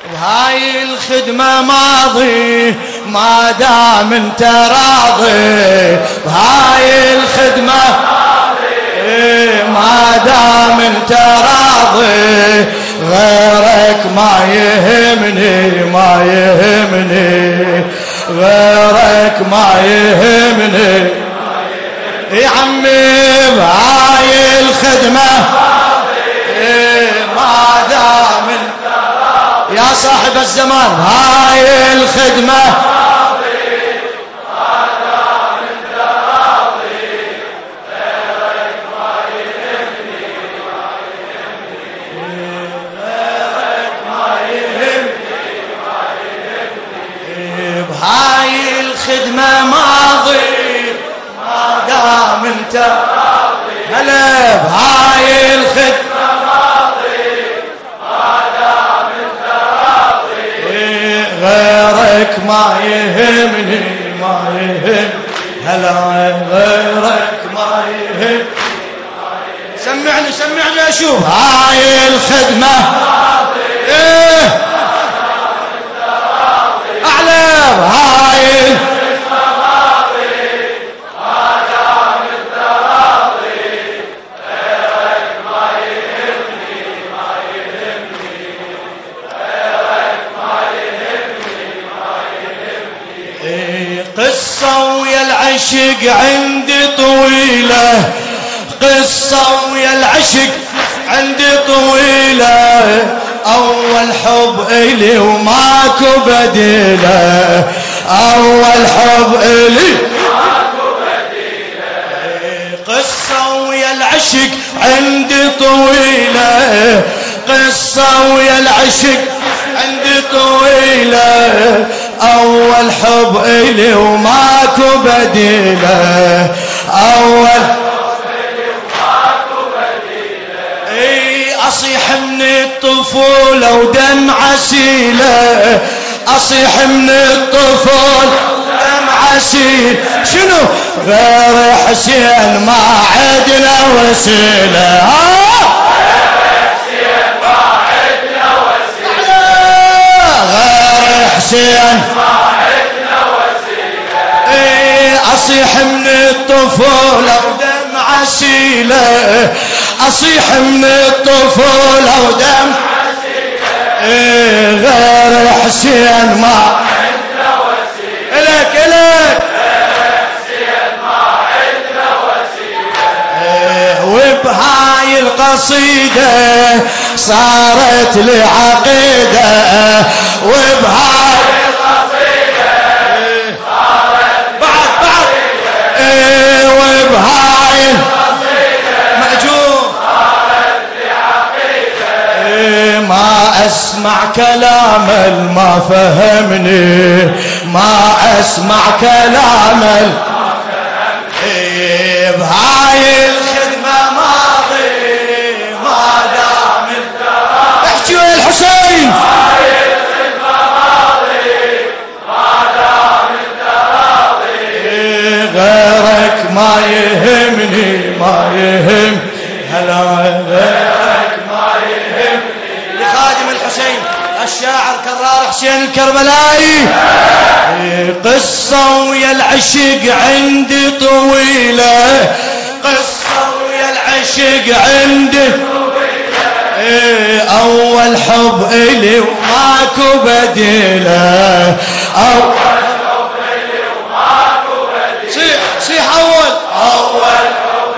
وهاي الخدمة ماضي ما دام انت راضي، وهاي الخدمة ما دام انت راضي، غيرك ما يهمني ما يهمني، غيرك ما يهمني يا عمي. بهاي الخدمة ما دام يا صاحب الزمان، هاي الخدمة بهاي الخدمة ماضي ما دام انت راضي. هلا بهاي الخدمة ماضي ما دام انت راضي، غيرك ما يهمني ما يهم. هلا غيرك ما يهم. سمعني سمعني اشوف. هاي الخدمة ماضي أعلم. هاي الخدمة ماضي ما دام انت راضي، غيرك ما يهمني ما يهمني، غيرك ما يهمني ما يهمني. قصة ويا العشق عندي طويلة، قصة ويا العشق عندي طويلة، أول حب إلي وماكو بديلة، أول حب إلي وماكو بديلة. قصة ويا العشق عندي طويلة، قصة ويا العشق عندي طويلة، أول حب إلي وماكو بديلة، أول أصيح من الطفولة ودم عسيلة، أصيح من الطفولة ودم عسيلة. شنو غير حسين ما عدنا وسيلة، غير حسين ما عدنا وسيلة، غير حسين ما عدنا وسيلة. أصيح من الطفولة ودم عسيلة، أصيح من الطفولة ودم غير حسين ما عندنا وسيلة، إلك إلك غير حسين ما عندنا وسيلة. وبهاي القصيدة صارت لي عقيدة، وبهاي القصيدة صارت بعد وبهاي ما أسمع كلام ما فهمني، ما أسمع كلام ما فهمني. بهاي الخدمة ماضي ما دام انت راضي. احكي يا الحسين. بهاي الخدمة ماضي ما دام انت راضي، غيرك ما يهمني ما يهم. هلا غيرك ما يهمني. لخادم الحسين الشاعر كرار حسين الكربلائي. قصة ويا العشق عندي طويلة، قصة ويا العشق عندي طويلة، أول حب إلي وماكو بديلة، أول حب إلي وماكو بديلة. صيح صيح أول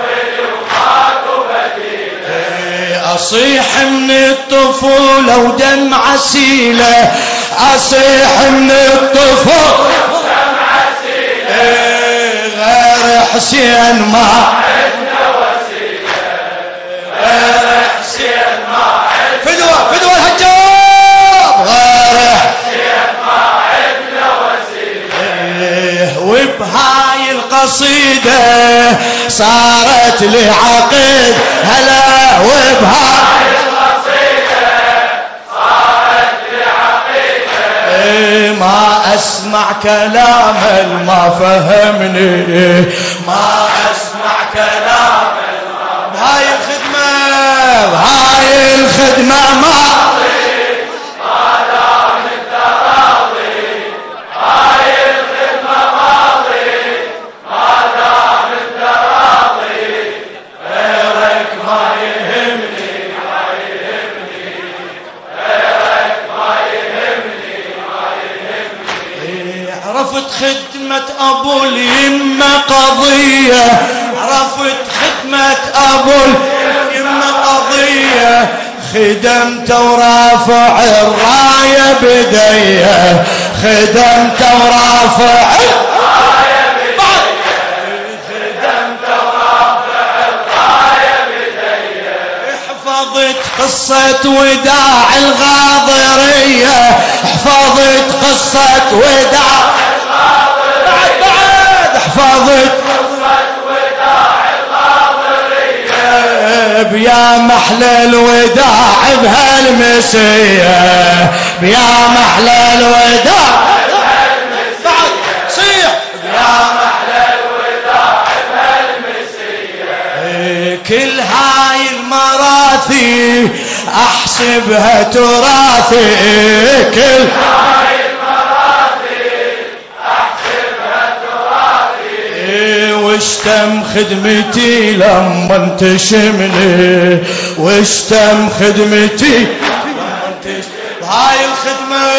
أصيح من الطفولة ودم عسيلة، أصيح من الطفولة ودم عسيلة، غير حسين ما عندنا وسيلة، غير حسين ما عندنا فدوة فدوة الهجاب، غير حسين ما عندنا وسيلة. وبهاي القصيدة صارت لي عقيد. هلا وبهاي القصيدة صارت لي عقيدة، ما أسمع كلام ما فهمني، ما أسمع كلام بهاي الخدمة، بهاي الخدمة ماضي ما دام عرفت خدمة أبو اليمة قضية، عرفت خدمة أبو اليمة قضية، خدمته ورافع الراية بديه، خدمته ورافع الراية بديه، خدمته ورافع الراية بديه. حفظت قصة وداع الغاضرية، حفظت قصة وداع الغاضرية، بعد حفظت بيا محلى الوداع بهالمسية، بيا محلى الوداع بعد صيح، بيا محلى الوداع بهالمسية. كل هاي المراثي احسبها تراثي، كل هاي المراثي احسبها تراثي. واشتم خدمتي لما تشمني، واشتم خدمتي لما تشمني بهاي الخدمة.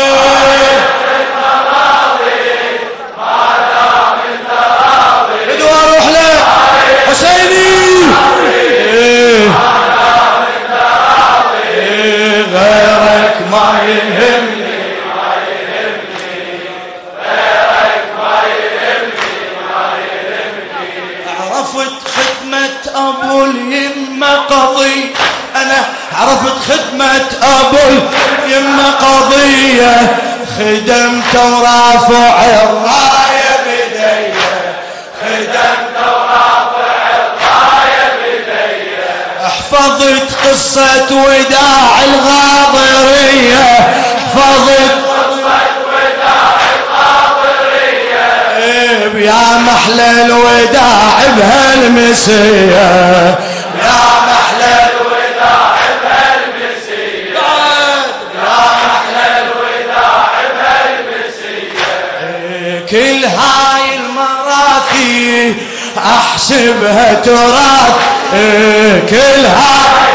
بدو اروح له حسيني غيرك ما يهمني، أبو اليمة قضية، أنا عرفت خدمة أبو اليمة قضية، خدمته ورافع الراية بديه، خدمته ورافع الراية بديه. حفظت قصة وداع الغاضرية، حفظت يا محلى الوداع بهالمسية، يا محلى الوداع بهالمسية، يا محلى الوداع بهالمسية. كل هاي المراثي احسبها تراث، كل هاي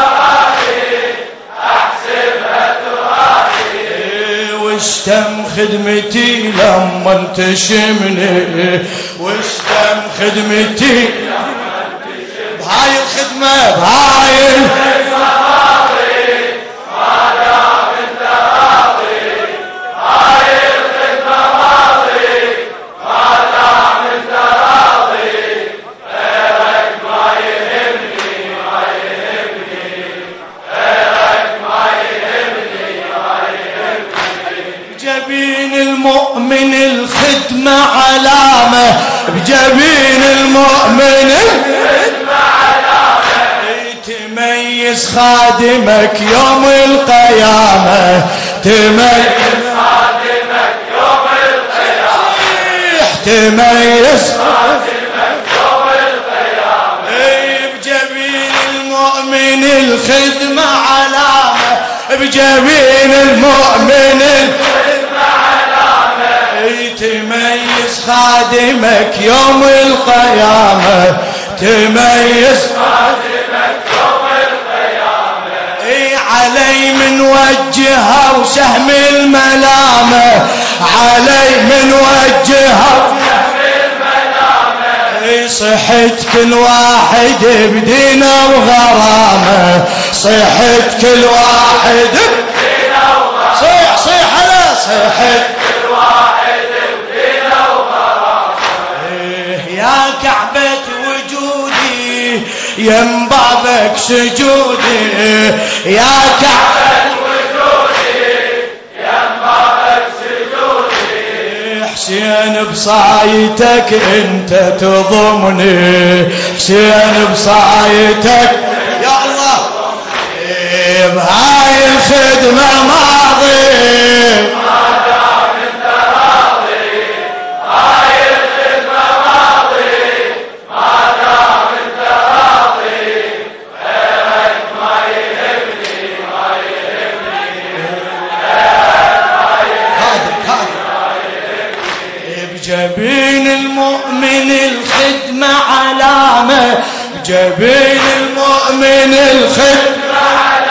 واشتم خدمتي لما تشمني، واشتم خدمتي بهاي الخدمة، بهاي الخدمة راضي ما دام انت راضي، هاي الخدمة راضي ما دام انت راضي، غيرك ما يهمني، ما يهمني، غيرك ما يهمني، ما يهمني. بجبين المؤمن الخدمة علامة، بجبين المؤمن الخدمة علامة، تميز خادمك يوم القيامة، تميز خادمك يوم القيامة، تميز خادمك يوم القيامة. بجبين المؤمن الخدمة علامة، بجبين المؤمن الخدمة علامة، تميز خادمك يوم القيامة، تميز خادمك يوم القيامة. علي من وجهه وسهم الملامة، علي من وجهه وسهم الملامة. صحت كل واحد بدينا وغرامة، صحت كل واحد بدينا وغرامة، صيح صيح على صحت كل واحد بدينا وغرامة. يا كعبة وجودي يم بابك سجودي، يا كعبة وجودي يم بابك سجودي. حسين بصايتك انت تضمني، حسين بصايتك يا الله بهاي الخدمة ماضي ما دام انت راضي، هاي الخدمة ماضي ما دام انت راضي، غيرك ما يهمني، ما يهمني، غيرك ما يهمني. بجبين المؤمن الخدمة علامة، بجبين المؤمن الخدمة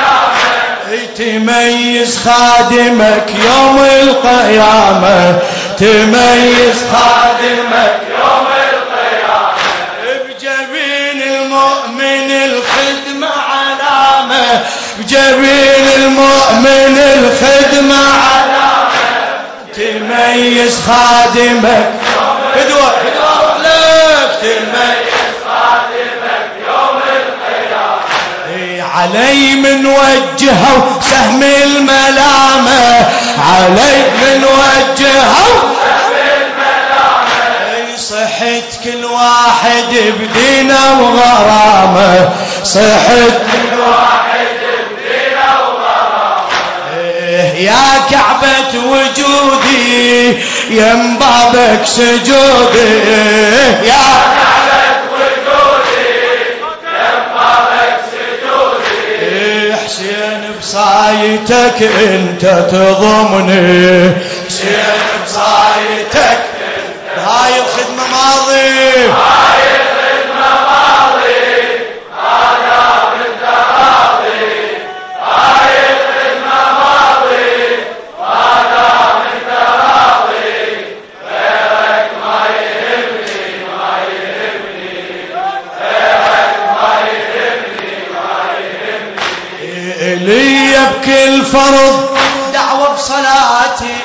علامة، تميز خادمك يوم القيامة، تميز خادمك يوم القيامة. بجبين المؤمن الخدمة علامة، بجبين المؤمن الخدمة علامة، تميز خادمك بدوى لك، تميز خادمك يوم القيامة. علي من وجهه سهم الملامة، علي من وجهه سهم الملامة. صحت كل واحد بدينه وغرامه، صحت كل واحد بدينه وغرامه. يا كعبة وجودي يم بابك سجودي، يا كعبة وجودي يم بابك سجودي. حسين بصايتك انت تضمني، حسين بصايتك هاي الخدمة ماضي، هاي الخدمة ماضي، هذا بالتراضي، هاي الخدمة ماضي، هذا بالتراضي. غيرك ما يهمني، ما يهمني، غيرك ما يهمني، ما يهمني. لي بكل فرض دعوة بصلاتي،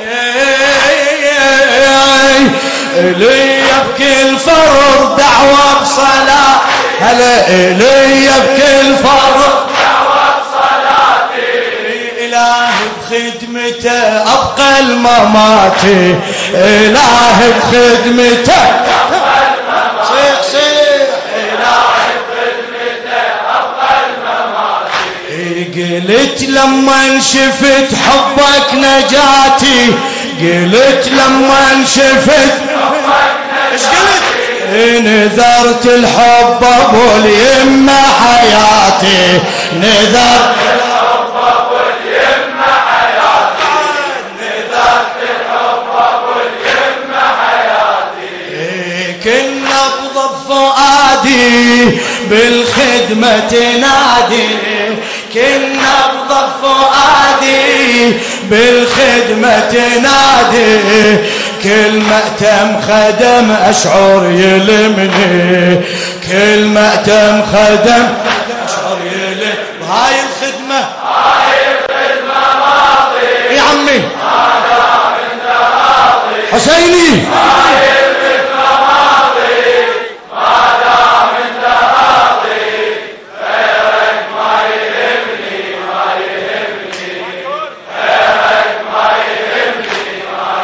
لي بكل فرض دعوة بصلاة، هلا لي بكل فرض دعوة بصلاتي. إلهي بخدمته أبقى المماتي، إلهي بخدمته أبقى المماتي. صيح صيح، إلهي بخدمته أبقى المماتي. قلت لما شفت حبك نجاتي، قلت لما شفت ايش قلت؟ نذرت الحب ابو اليمه حياتي، نذرت الحب ابو اليمه حياتي، نذرت الحب ابو اليمه حياتي. كل نبض فؤادي بالخدمه تنادي، كل نبض فؤادي بالخدمة تنادي. كل مأتم خدم أشعر يلمني، كل مأتم خدم أشعر يلمني. هاي الخدمة، هاي الخدمة ماضي يا عمي، هذا من تراضي. حسيني هاي الخدمة ماضي، هذا من تراضي. غيرك ما يهمني، ما يهمني، غيرك ما يهمني، ما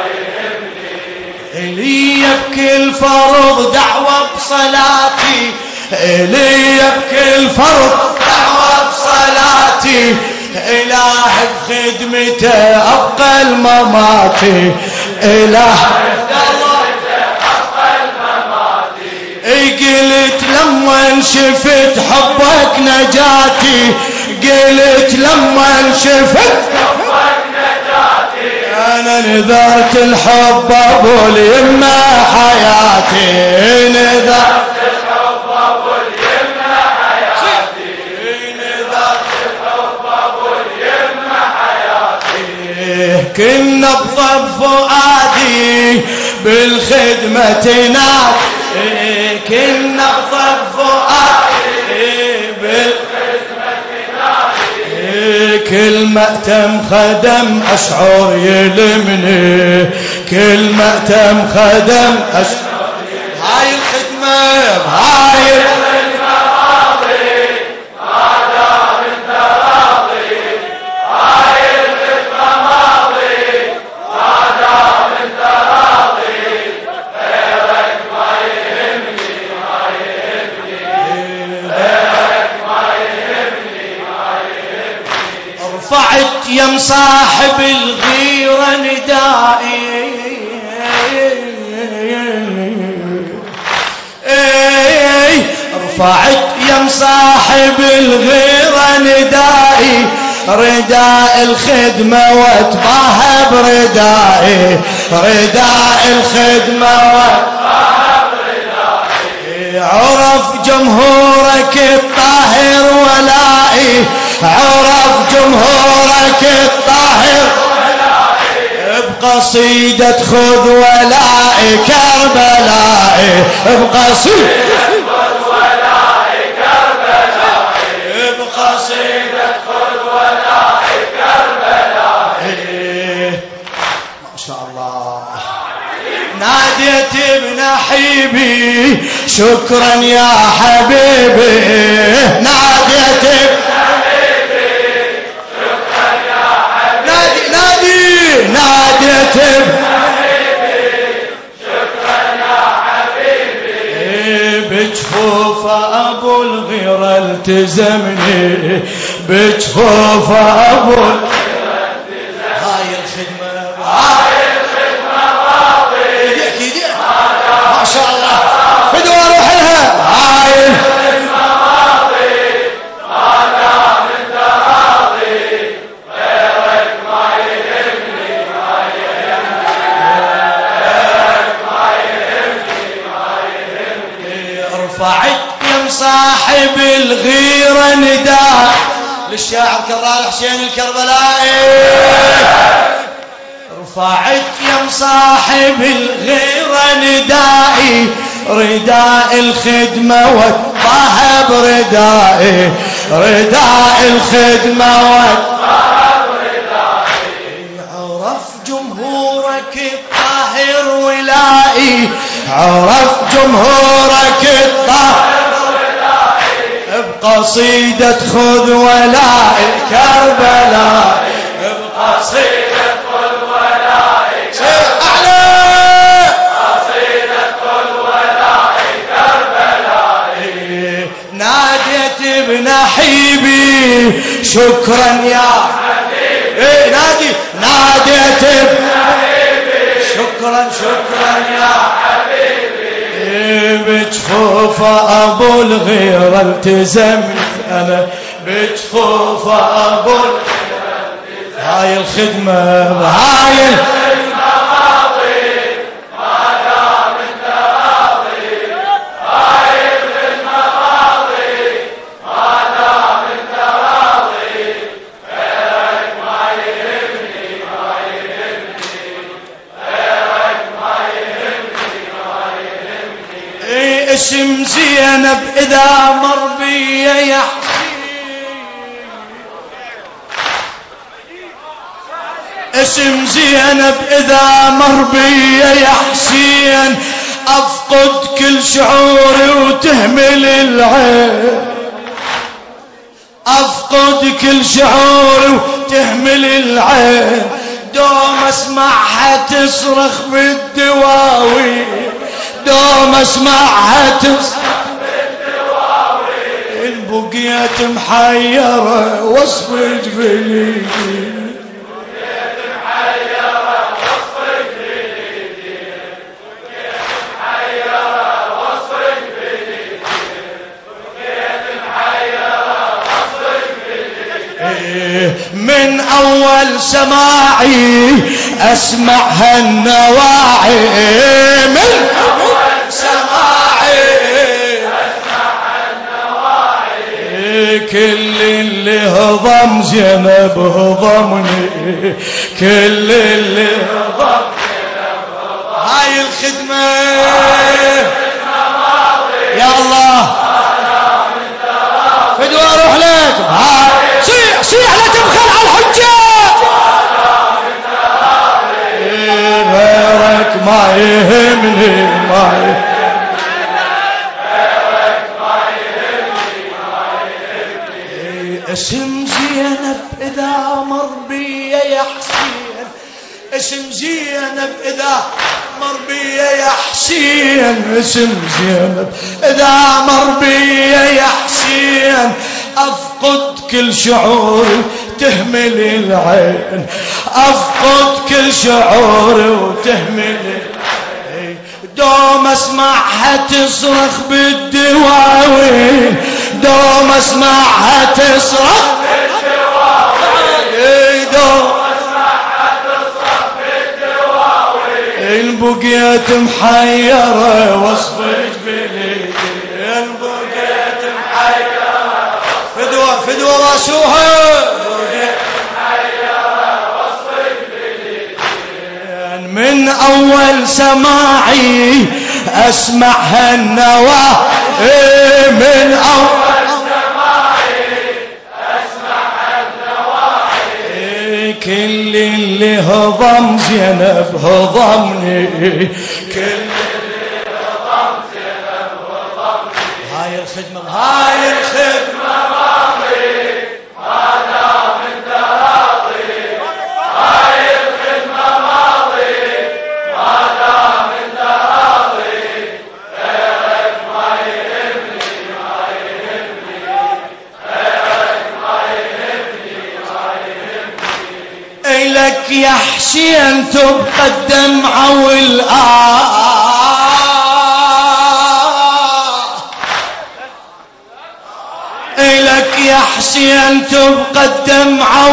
يهمني. لي بكل فرض دعوة بصلاتي، لي بكل فرض دعوة بصلاتي. إله بخدمته أبقى المماتي، إله بخدمته أبقى المماتي. قلت لما شفت حبك نجاتي، قلت لما شفت حبك نجاتي. أنا نذرت الحب أبو اليمة حياتي، نذرت الحب أبو اليمة حياتي، نذرت الحب أبو اليمة حياتي. كل نبض فؤادي بالخدمة تنادي، كل نبض فؤادي بالخدمة تنادي. كل مأتم خدم أشعر يلمني، كل مأتم خدم أشعر يلمني. هاي الخدمة، هاي الخدمة ماضي، هذا من تراضي. هاي الخدمة ماضي، هذا من تراضي. غيرك ما يهمني، ما يهمني، غيرك ما يهمني، ما يهمني. رفعت يم صاحب الغيرة ندائي، رفعت يم صاحب الغيرة ندائي. رداء الخدمة واتباهى بردائي، رداء الخدمة واتباهى بردائي. عرف جمهورك الطاهر ولائي، عرف جمهورك الطاهر ولائي. بقصيدة خذ ولاء كربلاء بقصيدة خذ ولاء كربلاء بقصيدة خذ ولاء كربلاء ما شاء الله. ناديت بنحيبي شكرا يا حبيبي ناديت بنحيبي شكرا يا حبيبي ناديت بنحيبي شكرا يا حبيبي بجفوف أبو الغيرة التزمني بجفوف أبو الغيرة التزمني هاي الخدمة ما شاء الله بدو اروح لها هاي المواضي ما دام انت راضي غيرك ما يهمني ما يهمني غيرك ما يهمني ارفعت يا صاحب الغيرة نداء للشاعر كرار حسين الكربلائي رفعت يا صاحب الغيرة ندائي رداء الخدمة والطه بردائي رداء الخدمة والطه بردائي عرف جمهورك الطاهر ولائي عرف جمهورك الطاهر ولائي بقصيدة خذ ولاء كربلاء بقصيدة بنحيبي شكرا يا حبيبي نادي ناديت بنحيبي شكرا يا حبيبي بجفوف ابو الغيرة التزمني انا بجفوف ابو الغيرة التزمني هاي الخدمة هاي اسم زينب إذا مر بي اسم زينب إذا مر بي يا حسين أفقد كل شعوري وتهمل العين أفقد كل شعوري وتهمل العين دوم أسمعها تصرخ بالدواوي دوم اسمعها تصرخ بالدواوي إن بقيت محيرة وصف جبلي بقيت محيرة وصف جبلي بقيت محيرة وصف جبلي بقيت محيرة وصف جبلي من أول سماعي أسمعها النواعي من كل اللي هضم زينب هضمني كل اللي هضم زينب هضمني هاي الخدمة يا الله فدوا اروح لك صيح لا تبخل على الحجة غيرك ما يهمني ما يهمني اسم زينب إذا مر بي يا حسين اسم زينب إذا مر بي يا حسين اسم زينب إذا مر بي يا حسين أفقد كل شعوري تهمل العين أفقد كل شعوري وتهمل العين دوم اسمعها تصرخ بالدواوين دوم اسمعها تصرخ بالدواوين دوم اسمعها تصرخ بالدواوين إن بقيت محيرة وصف جبلي إن بقيت محيرة فدوة راسوها بقيت محيرة وصف جبلي من أول سماعي أسمع هالنواه، من أول سماعي أسمع هالنواحي، كل اللي هضم زينب هضمني، كل اللي هضم زينب هضمني. هاي الخدمة هاي الخدمة ماضي ما دام انت راضي، هاي الخدمة ماضي ما دام انت راضي، غيرك ما يهمني ما يهمني، غيرك ما يهمني ما يهمني. إلك يا حسين تبقى الدمعة إلك يا حسين تبقى الدمعة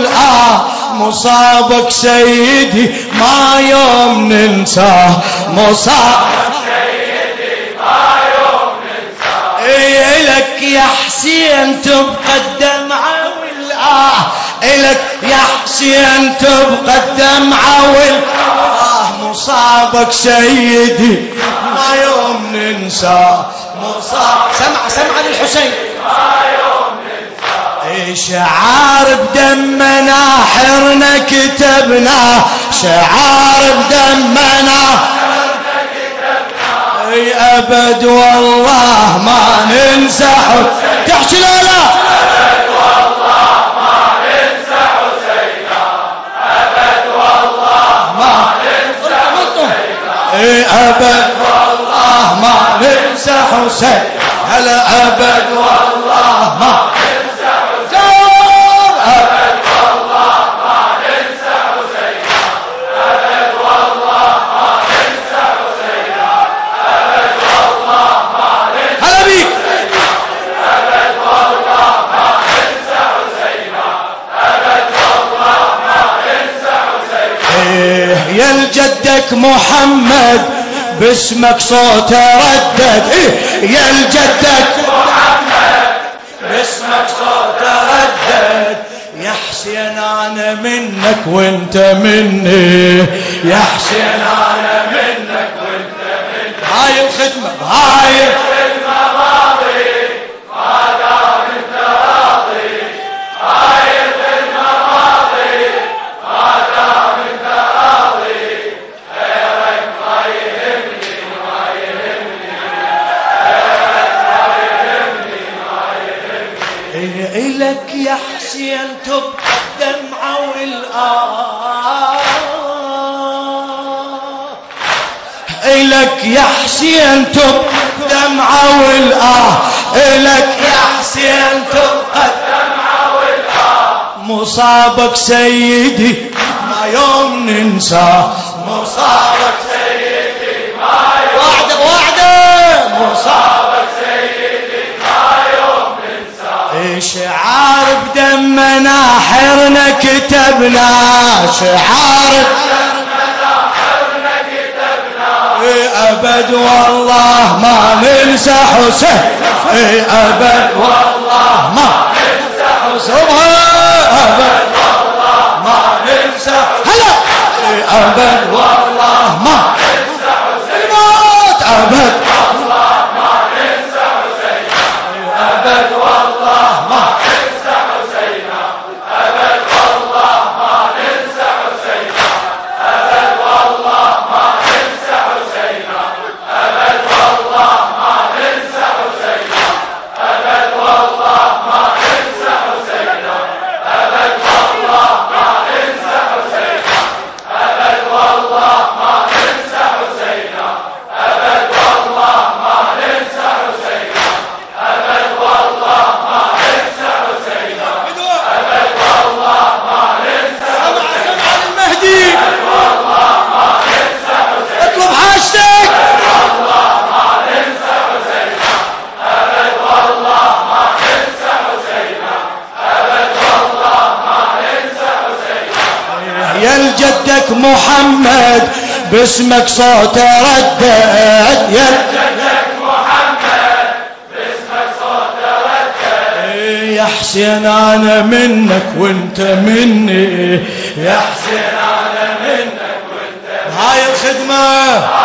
مصابك سيدي ما يوم ننساه، مصابك سيدي ما يوم ننساه. إلك يا حسين تبقى الدمعة إلك يا حسين تبقى الدمعة مصابك سيدي ما يوم ننساه، مصاب سمع للحسين ما يوم ننساه. شعار بدمنا حرنا كتبنا، شعار بدمنا حرنا كتبنا، أبد والله ما ننسى. تحكي لا لا أبد والله ما ننسى حسينا، أبد والله ما ننسى حسينا، أبد والله ما ننسى حسين، هلا أبد والله ما ننسى حسين، أبد والله ما ننسى حسين، أبد والله ما ننسى حسين، أبد والله ما ننسى. هلا بيك أبد والله ما ننسى حسين، أبد والله ما ننسى حسين. يا الجدك محمد باسمك صوت ردد، يا الجدك محمد باسمك صوت ردد، يا حسين انا منك وانت مني، يا حسين انا منك وانت مني. هاي الخدمة هاي الخدمة ماضي ما دام انت راضي، هاي الخدمة ماضي ما دام انت راضي، غيرك ما يهمني ما يهمني، غيرك ما يهمني ما يهمني. إلك يا حسين تبقى الدمعة إلك يا حسين تبقى الدمعة إلك يا حسين تبقى الدمعة مصابك سيدي ما يوم ننساه، مصابك سيدي ما يوم وعده مصابك سيدي ما يوم ننساه. شعار بدمنا حرنا كتبنا، شعار بدمنا حرنا كتبنا، أبد والله ما ننسى حسين، أبد والله ما ننسى حسين، أبد والله ما ننسى. هلا أبد والله ما ننسى حسين، أبد والله ما ننسى حسين، أبد والله ما ننسى حسين، أبد والله ما ننسى حسين، أبد والله ما ننسى حسين، أبد والله ما ننسى حسين، أبد والله ما ننسى حسين، أبد والله ما ننسى حسين، أبد والله ما ننسى حسين، أبد والله ما ننسى حسين، أبد والله ما ننسى حسين، أبد والله ما ننسى. سمع المهدي أبد والله ما ننسى حسين، اطلب حاجتك أبد والله ما ننسى حسين، أبد والله ما ننسى حسين، أبد والله ما ننسى حسين. يا الجدك محمد باسمك صوت ردد، يا الجدك محمد باسمك صوت ردد، يا حسين انا منك وانت مني، يا حسين انا منك وانت مني. هاي الخدمة